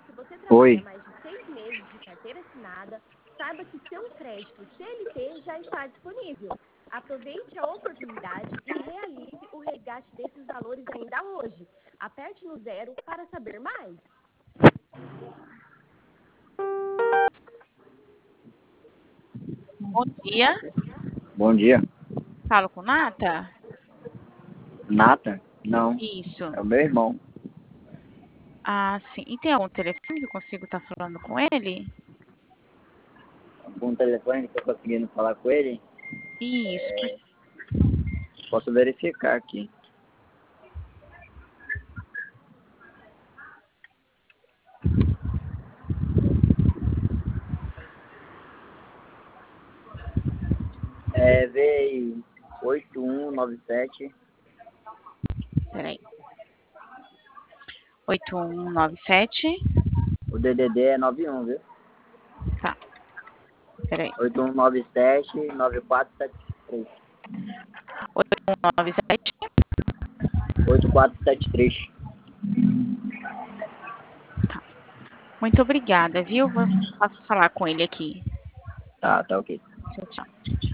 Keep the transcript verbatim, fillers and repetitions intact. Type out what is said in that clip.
Se você Oi. trabalha mais de seis meses de carteira assinada, saiba que seu crédito C L T já está disponível. Aproveite a oportunidade e realize o resgate desses valores ainda hoje. Aperte no zero para saber mais. Bom dia. Bom dia. Falo com Nata? Nata? Não. Isso. É o meu irmão. Ah, sim. E tem algum telefone que eu consigo estar falando com ele? Com o telefone que eu tô conseguindo falar com ele, Isso. posso verificar aqui. É V I oito um nove sete. Peraí. oito um nove sete. O D D D é nove um, viu? Tá. Peraí. oito um nove sete nove quatro sete três. oito um nove sete. oito quatro sete três. Tá. Muito obrigada, viu? Vou- Posso falar com ele aqui. Tá, tá ok. Tchau, tchau.